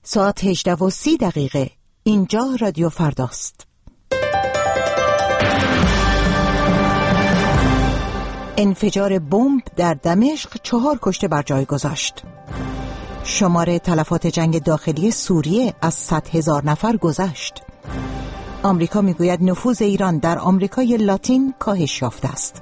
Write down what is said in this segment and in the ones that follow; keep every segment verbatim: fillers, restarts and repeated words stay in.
ساعت هجده و سی دقیقه. اینجا رادیو فرداست. انفجار بمب در دمشق چهار کشته بر جای گذاشت. شمار تلفات جنگ داخلی سوریه از صد هزار نفر گذشت. آمریکا میگوید نفوذ ایران در آمریکای لاتین کاهش یافته است.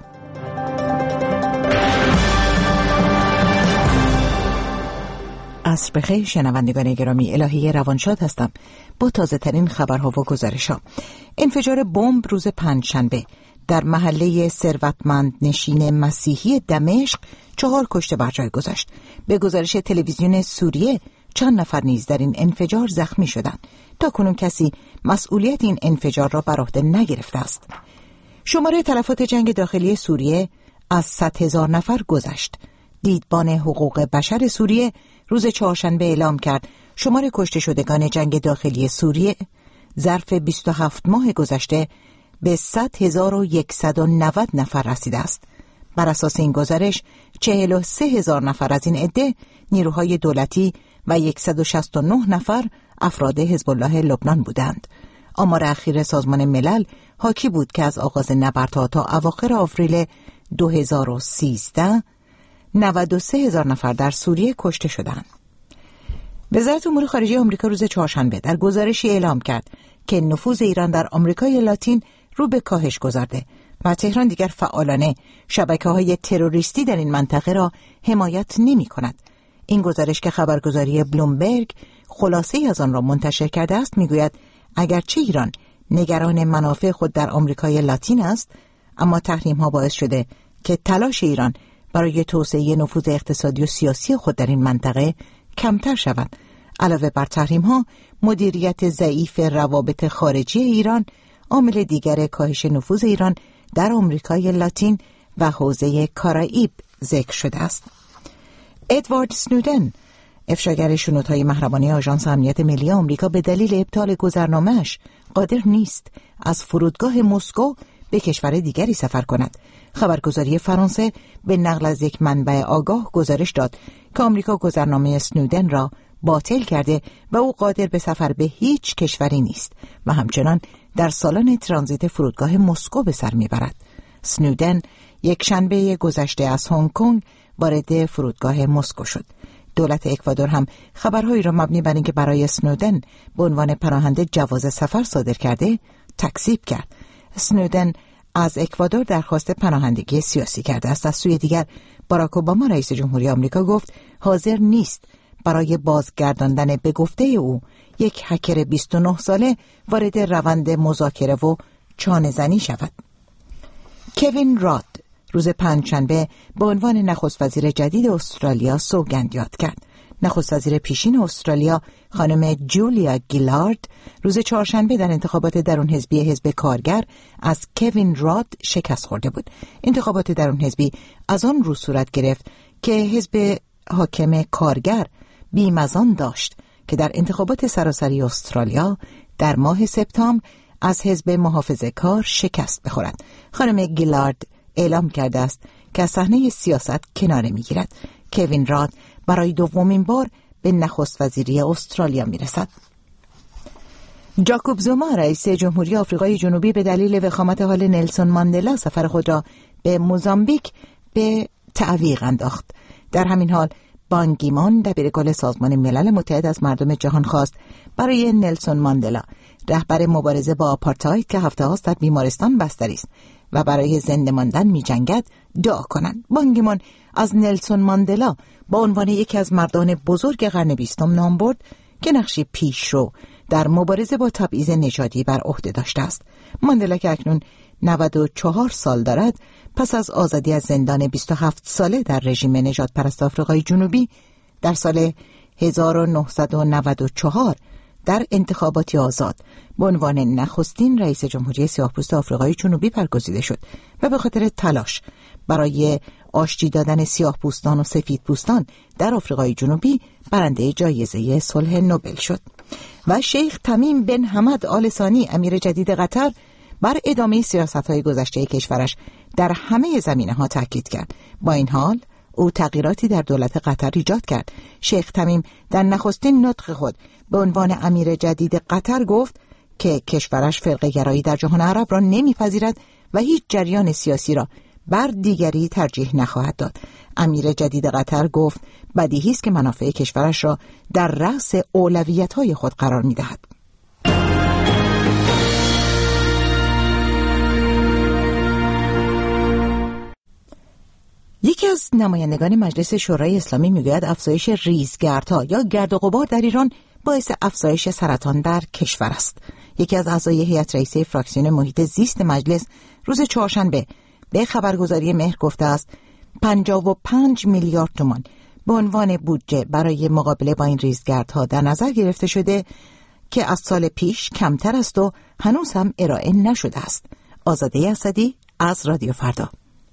عصر بخیر شنوندگان گرامی، الهی روانشاد هستم با تازه ترین خبرها و گزارش‌ها. انفجار بمب روز پنجشنبه در محله ثروتمند نشین مسیحی دمشق چهار کشته بر جای گذاشت. به گزارش تلویزیون سوریه چند نفر نیز در این انفجار زخمی شدند. تا کنون کسی مسئولیت این انفجار را بر عهده نگرفته است. شمار تلفات جنگ داخلی سوریه از صد هزار نفر گذشت. دیدبان حقوق بشر سوریه روز چهارشنبه اعلام کرد شمار کشته شدگان جنگ داخلی سوریه ظرف بیست و هفت ماه گذشته به صد هزار و صد و نود نفر رسیده است. بر اساس این گزارش چهل و سه هزار نفر از این عده نیروهای دولتی و صد و شصت و نه نفر افراد حزب الله لبنان بودند. آمار اخیر سازمان ملل حاکی بود که از آغاز نبردها تا اواخر آوریل دو هزار و سیزده نود و سه هزار نفر در سوریه کشته شدند. وزارت امور خارجه آمریکا روز چهارشنبه در گزارشی اعلام کرد که نفوذ ایران در آمریکای لاتین رو به کاهش گذارده و تهران دیگر فعالانه شبکه‌های تروریستی در این منطقه را حمایت نمی‌کند. این گزارش که خبرگزاری بلومبرگ خلاصه‌ای از آن را منتشر کرده است می‌گوید اگرچه ایران نگران منافع خود در آمریکای لاتین است، اما تحریم‌ها باعث شده که تلاش ایران برای توسعه نفوذ اقتصادی و سیاسی خود در این منطقه کمتر شود. علاوه بر تحریم‌ها، مدیریت ضعیف روابط خارجی ایران عامل دیگر کاهش نفوذ ایران در آمریکای لاتین و حوزه کارائیب ذکر شده است. ادوارد سنودن، افشاگر شنودهای محرمانه آژانس امنیت ملی آمریکا، به دلیل ابطال گذرنامه‌اش قادر نیست از فرودگاه مسکو به کشور دیگری سفر کند. خبرگزاری فرانسه به نقل از یک منبع آگاه گزارش داد که آمریکا گذرنامه سنودن را باطل کرده و او قادر به سفر به هیچ کشوری نیست و همچنان در سالن ترانزیت فرودگاه مسکو به سر میبرد. سنودن یک شنبه گذشته از هنگ کنگ وارد فرودگاه مسکو شد. دولت اکوادور هم خبرهایی را مبنی بر اینکه برای سنودن به عنوان پناهنده جواز سفر صادر کرده تکذیب کرد. سنودن از اکوادور درخواست پناهندگی سیاسی کرده است. از سوی دیگر باراک اوباما رئیس جمهوری آمریکا گفت حاضر نیست برای بازگرداندن به گفته او یک هکر بیست و نه ساله وارد روند مذاکره و چانه زنی شود. کوین راد روز پنجشنبه به عنوان نخست وزیر جدید استرالیا سوگند یاد کرد. نخست وزیر پیشین استرالیا خانم جولیا گیلارد روز چهارشنبه در انتخابات درون حزبی حزب کارگر از کوین راد شکست خورده بود. انتخابات درون حزبی از آن رو صورت گرفت که حزب حاکم کارگر بیم از آن داشت که در انتخابات سراسری استرالیا در ماه سپتامبر از حزب محافظه کار شکست بخورد. خانم گیلارد اعلام کرده است که از صحنه سیاست کناره میگیرد. کوین راد برای دومین بار به نخست وزیری استرالیا میرسد. جاکوب زوما رئیس جمهوری آفریقای جنوبی به دلیل وخامت حال نلسون ماندلا سفر خود را به موزامبیک به تعویق انداخت. در همین حال بان کی مون دبیرکل سازمان ملل متحد از مردم جهان خواست برای نلسون ماندلا، رهبر مبارزه با آپارتاید که هفته هاست در بیمارستان بستری است و برای زنده ماندن می جنگد، دعا کنند. بان کی مون از نلسون ماندلا با عنوان یکی از مردان بزرگ قرن بیستم نام برد که نقشی پیشرو در مبارزه با تبعیض نژادی بر عهده داشته است. ماندلا که اکنون نود و چهار سال دارد، پس از آزادی از زندان بیست و هفت ساله در رژیم نژاد پرست آفریقای جنوبی در سال هزار و نهصد و نود و چهار در انتخاباتی آزاد به عنوان نخستین رئیس جمهوری سیاه‌پوست آفریقای جنوبی برگزیده شد و به خاطر تلاش برای آشتی دادن سیاه‌پوستان و سفیدپوستان در آفریقای جنوبی برنده جایزه صلح نوبل شد. و شیخ تمیم بن حمد آل ثانی امیر جدید قطر بر ادامه سیاست‌های گذشته کشورش در همه زمینه‌ها تاکید کرد. با این حال او تغییراتی در دولت قطر ایجاد کرد. شیخ تمیم در نخستین نطق خود به عنوان امیر جدید قطر گفت که کشورش فرقه گرایی در جهان عرب را نمیپذیرد و هیچ جریان سیاسی را بر دیگری ترجیح نخواهد داد. امیر جدید قطر گفت بدیهی است که منافع کشورش را در رأس اولویت‌های خود قرار می‌دهد. یکی از نمایندگان مجلس شورای اسلامی میگوید افزایش ریزگردها یا گرد و غبار در ایران باعث افزایش سرطان در کشور است. یکی از اعضای هیئت رئیسه فراکسیون محیط زیست مجلس روز چهارشنبه به خبرگزاری مهر گفته است پنجاه و پنج میلیارد تومان به عنوان بودجه برای مقابله با این ریزگردها در نظر گرفته شده که از سال پیش کمتر است و هنوز هم ارائه نشده است. آزاده اسدی از رادیو فردا.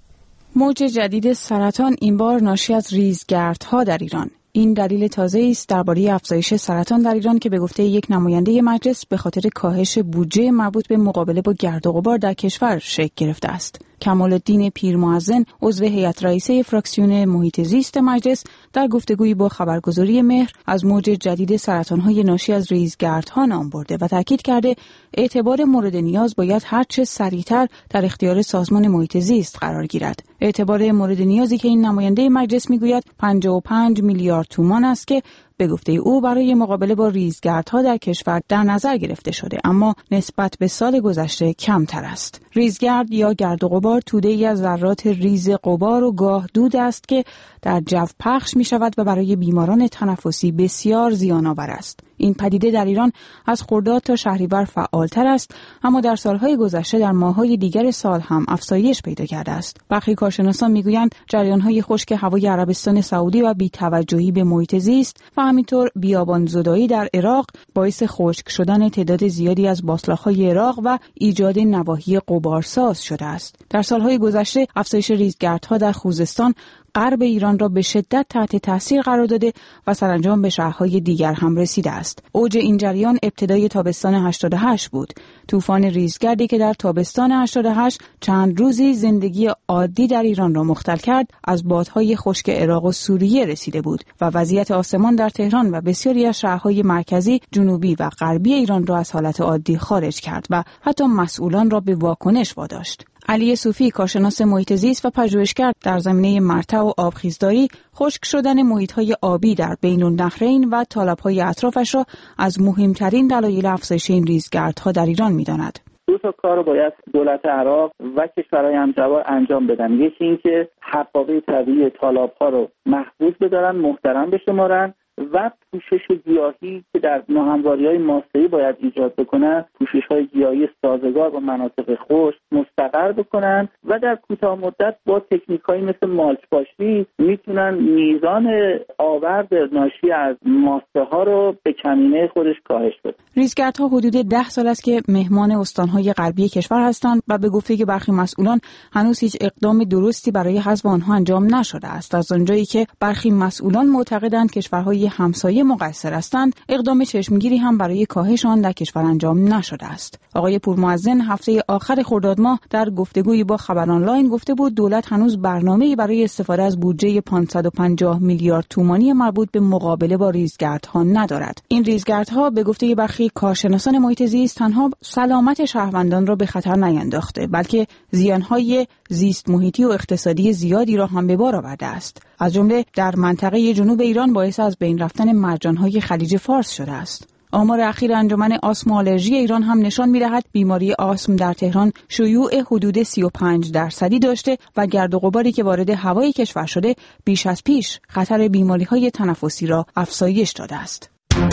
موج جدید سرطان این بار ناشی از ریزگردها در ایران. این دلیل تازه است درباره افزایش سرطان در ایران که به گفته یک نماینده مجلس به خاطر کاهش بودجه مربوط به مقابله با گرد و غبار در کشور شکل گرفته است. کمال الدین پیرمعظم عضو هیئت رئیسه فراکسیون محیط زیست مجلس در گفتگویی با خبرگزاری مهر از موج جدید سرطان‌های ناشی از ریزگردها نام برده و تاکید کرده اعتبار مورد نیاز باید هرچه سریعتر در اختیار سازمان محیط زیست قرار گیرد. اعتبار مورد نیازی که این نماینده مجلس میگوید پنجاه و پنج میلیارد تومان است که به گفته او برای مقابله با ریزگردها در کشور در نظر گرفته شده، اما نسبت به سال گذشته کمتر است. ریزگرد یا گرد و غبار توده‌ای از ذرات ریز غبار و گاه دود است که در جو پخش می شود و برای بیماران تنفسی بسیار زیان‌آور است. این پدیده در ایران از خرداد تا شهریور فعالتر است، اما در سالهای گذشته در ماه‌های دیگر سال هم افزایش پیدا کرده است. برخی کارشناسان میگویند جریان‌های خشک هوای عربستان سعودی و بی‌توجهی به محیط زیست و همینطور بیابان‌زدایی در عراق باعث خشک شدن تعداد زیادی از باسلاخ‌های عراق و ایجاد نواحی غبارساز شده است. در سالهای گذشته افزایش ریزگردها در خوزستان غرب ایران را به شدت تحت تاثیر قرار داده و سرانجام به شهرهای دیگر هم رسیده است. اوج این جریان ابتدای تابستان هشتاد و هشت بود. طوفان ریزگردی که در تابستان هشتاد و هشت چند روزی زندگی عادی در ایران را مختل کرد، از بادهای خشک عراق و سوریه رسیده بود و وضعیت آسمان در تهران و بسیاری از شهرهای مرکزی، جنوبی و غربی ایران را از حالت عادی خارج کرد و حتی مسئولان را به واکنش واداشت. علی صوفی، کارشناس محیط زیست و پژوهشگر در زمینه مرتع و آبخیزداری، خشک شدن محیط‌های آبی در بین النهرین و تالاب‌های اطرافش را از مهمترین دلایل افزایش این ریزگردها در ایران می‌داند. دو تا کار رو باید دولت عراق و کشورهای همجوار انجام بدن. یکی این که حقابه طبیعی تالاب‌ها رو محفوظ بدارن، محترم بشمارن و پوشش گیاهی که در ناهمواری‌های ماسه‌ای باید ایجاد بکنن، پوشش‌های گیاهی سازگار با مناطق خشک مستقر بکنن و در کوتاه مدت با تکنیک‌هایی مثل مالچ پاشی میتونن میزان آورد ناشی از ماسه‌ها رو به کمینه خودش کاهش بدن. ریزگردها حدود ده سال است که مهمان استان‌های غربی کشور هستند و به گفته که برخی مسئولان هنوز هیچ اقدام درستی برای حذف آنها انجام نشده است. از آنجایی که برخی مسئولان معتقدند کشورهای همسایه مقصر هستند، اقدام چشمگیری هم برای کاهش آن در کشور انجام نشده است. آقای پورمعظم هفته آخر خرداد ماه در گفتگویی با خبر آنلاین گفته بود دولت هنوز برنامه‌ای برای استفاده از بودجه پانصد و پنجاه میلیارد تومانی مربوط به مقابله با ریزگردها ندارد. این ریزگردها به گفته برخی کارشناسان محیط زیست تنها سلامت شهروندان را به خطر نینداخته، بلکه زیان‌های زیست محیطی و اقتصادی زیادی را هم به بار آورده است. از جمله در منطقه جنوب ایران باعث از بین رفتن مرجان‌های خلیج فارس شده است. آمار اخیر انجمن آسم و آلرژی ایران هم نشان می‌دهد بیماری آسم در تهران شیوع حدود سی و پنج درصدی داشته و گرد و غباری که وارد هوای کشور شده بیش از پیش خطر بیماری‌های تنفسی را افزایش داده است.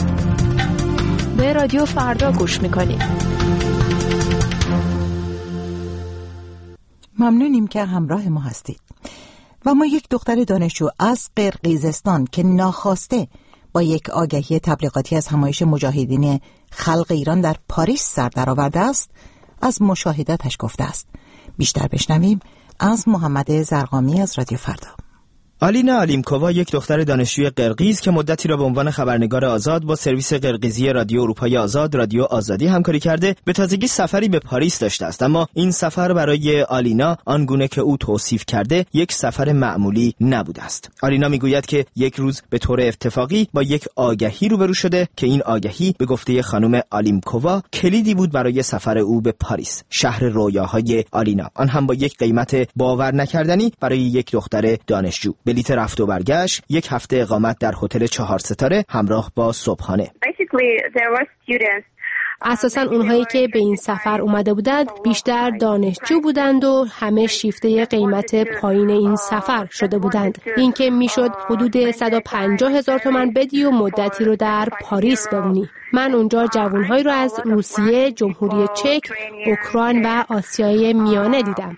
به رادیو فردا گوش می‌کنید. ممنونیم که همراه ما هستید. و ما یک دختر دانشجو از قرقیزستان که ناخواسته با یک آگهی تبلیغاتی از همایش مجاهدین خلق ایران در پاریس سر درآورده است، از مشاهداتش گفته است. بیشتر بشنویم از محمد زرقامی از رادیو فردا. آلینا آلیمکووا یک دختر دانشجوی قرقیز که مدتی را به عنوان خبرنگار آزاد با سرویس قرقیزی رادیو اروپای آزاد رادیو آزادی همکاری کرده، به تازگی سفری به پاریس داشته است. اما این سفر برای آلینا آنگونه که او توصیف کرده یک سفر معمولی نبوده است. آلینا میگوید که یک روز به طور اتفاقی با یک آگهی روبرو شده که این آگهی به گفته خانم آلیمکووا کلیدی بود برای سفر او به پاریس، شهر رویاهای آلینا، آن هم با یک قیمت باور نکردنی برای یک دختر دانشجو. بلیت رفت و برگشت، یک هفته اقامت در هتل چهار ستاره همراه با صبحانه. اساساً اونهایی که به این سفر اومده بودند بیشتر دانشجو بودند و همه شیفته قیمت پایین این سفر شده بودند. این که میشد حدود صد و پنجاه هزار تومان بدی و مدتی رو در پاریس بمونی. من اونجا جوانهایی رو از روسیه، جمهوری چک، اوکراین و آسیای میانه دیدم.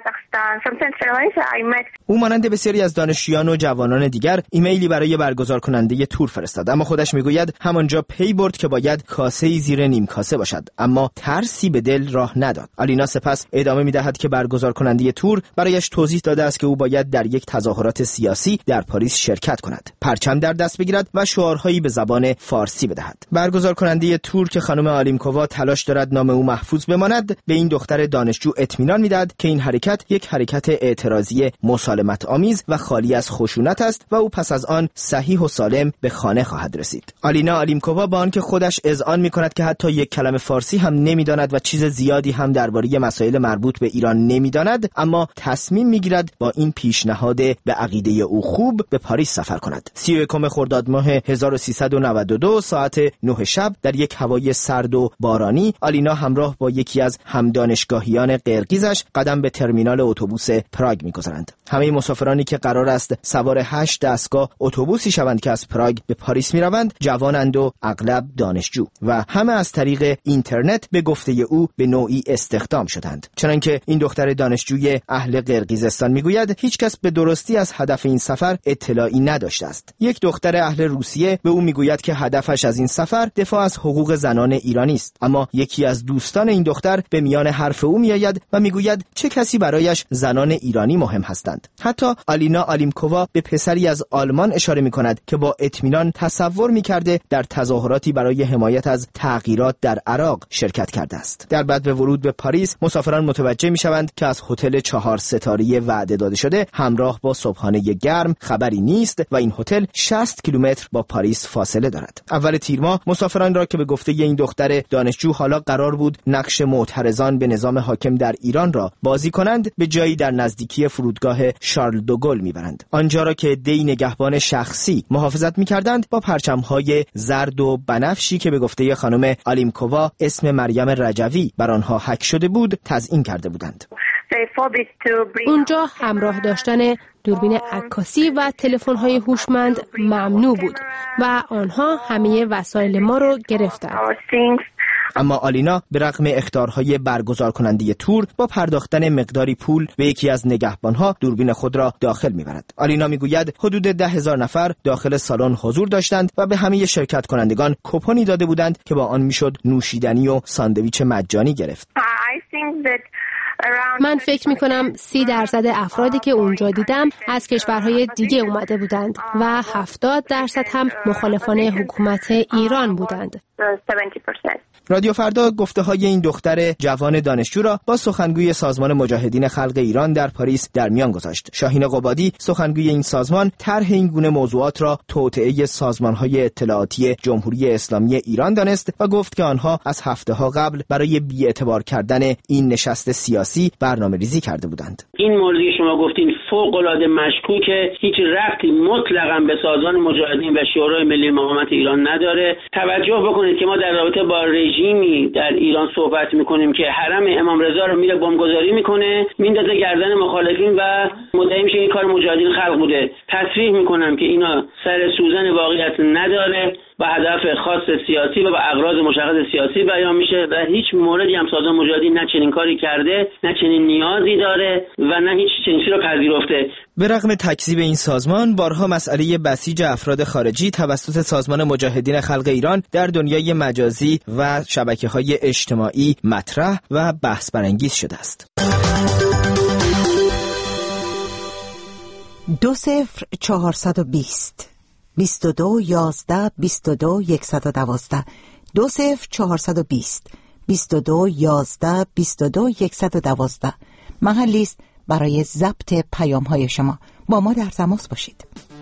او مانند بسیاری از دانشجویان و جوانان دیگر ایمیلی برای برگزار کننده تور فرستاد، اما خودش میگوید همانجا پی برد که باید کاسه‌ای زیر نیم کاسه باشد، اما ترسی به دل راه نداد. آلینا سپس ادامه میدهد که برگزار کننده تور برایش توضیح داده است که او باید در یک تظاهرات سیاسی در پاریس شرکت کند، پرچم در دست بگیرد و شعارهایی به زبان فارسی بدهد. برگزار کننده تور که خانم آلیمکووا تلاش دارد نام او محفوظ بماند، به این دختر دانشجو اطمینان میدهد که این حرکت یک حرکت اعتراضی مسالمت آمیز و خالی از خشونت است و او پس از آن صحیح و سالم به خانه خواهد رسید. آلینا آلیمکووا با آنکه خودش اذعان می‌کند که حتی یک کلمه فارسی هم نمی‌داند و چیز زیادی هم درباره مسائل مربوط به ایران نمی‌داند، اما تصمیم می‌گیرد با این پیشنهاد به عقیده او خوب به پاریس سفر کند. سی و یکم خرداد ماه هزار و سیصد و نود و دو ساعت نه شب در یک هوای سرد و بارانی، آلینا همراه با یکی از همدانشگاهیان قرقیزش قدم به ترمینال اتوبوس پراگ می‌گذارند. همه مسافرانی که قرار است سوار هشت دستگاه اتوبوسی شوند که از پراگ به پاریس می‌روند، جوانند و اغلب دانشجو و همه از طریق اینترنت به گفته او به نوعی استخدام شدند. چنانکه این دختر دانشجوی اهل قرقیزستان میگوید هیچ کس به درستی از هدف این سفر اطلاعی نداشته است. یک دختر اهل روسیه به او میگوید که هدفش از این سفر دفاع از حقوق زنان ایرانی است، اما یکی از دوستان این دختر به میان حرف او میآید و میگوید چه کسی برایش زنان ایرانی مهم هستند. حتی آلینا آلیمکووا به پسری از آلمان اشاره میکند که با اطمینان تصور میکرده در تظاهراتی برای حمایت از تغییرات در عراق شرکت کرده است. در بعد به ورود به پاریس مسافران متوجه میشوند که از هتل چهار ستاره وعده داده شده همراه با صبحانه گرم خبری نیست و این هتل شصت کیلومتر با پاریس فاصله دارد. اول تیر ماه مسافران را که به گفته این دختر دانشجو حالا قرار بود نقش معترضان به نظام حاکم در ایران را بازی کنند، به جایی در نزدیکی فرودگاه شارل دوگل میبرند. آنجا را که دی نگهبان شخصی محافظت میکردند با پرچم‌های زرد و بنفشی که به گفته خانم آلیمکووا اسم مریم رجوی بر آنها حک شده بود تزیین کرده بودند. اونجا همراه داشتن دوربین عکاسی و تلفن‌های هوشمند ممنوع بود و آنها همه وسایل ما رو گرفتند. اما آلینا به رغم اخطارهای برگزار کننده تور با پرداختن مقداری پول به یکی از نگهبانها دوربین خود را داخل می‌برد. آلینا میگوید حدود ده هزار نفر داخل سالن حضور داشتند و به همه شرکت کنندگان کوپنی داده بودند که با آن میشد نوشیدنی و ساندویچ مجانی گرفت. من فکر می کنم سی درصد افرادی که اونجا دیدم از کشورهای دیگه اومده بودند و هفتاد درصد هم مخالفان حکومت ایران بودند. رادیو فردا گفته های این دختر جوان دانشجو را با سخنگوی سازمان مجاهدین خلق ایران در پاریس در میان گذاشت. شاهین قبادی سخنگوی این سازمان طرح این گونه موضوعات را توطئه سازمان‌های اطلاعاتی جمهوری اسلامی ایران دانست و گفت که آنها از هفته‌ها قبل برای بی‌اعتبار کردن این نشست سیاسی برنامه‌ریزی کرده بودند. این موردی شما گفتین فوق‌العاده مشکوکه، هیچ ربطی مطلقاً به سازمان مجاهدین و شورای ملی مقاومت ایران نداره. توجه بکنید که ما در رابطه با رژیمی در ایران صحبت میکنیم که حرم امام رضا رو میره بمبگذاری میکنه، میندازه گردن مخالفین و مدعی میشه این کار مجاهدین خلق بوده. تصریح میکنم که اینا سر سوزن واقعیت نداره، با هدف خاص سیاسی و با اغراض مشخص سیاسی بیان میشه و هیچ موردی هم سازمان مجاهدین نه چنین کاری کرده، نه چنین نیازی داره و نه هیچ چنین چیزی رو پذیرفته. به رغم تکذیب این سازمان، بارها مسئله بسیج افراد خارجی توسط سازمان مجاهدین خلق ایران در دنیای مجازی و شبکه‌های اجتماعی مطرح و بحث برانگیز شده است. دو صفر چهارصد و بیست بیست و دو یازده بیست و دو یکصد و دوازده دو صفر چهارصد و بیست بیست و دو یازده بیست و دو یکصد و دوازده محلی است برای ضبط پیام های شما. با ما در تماس باشید.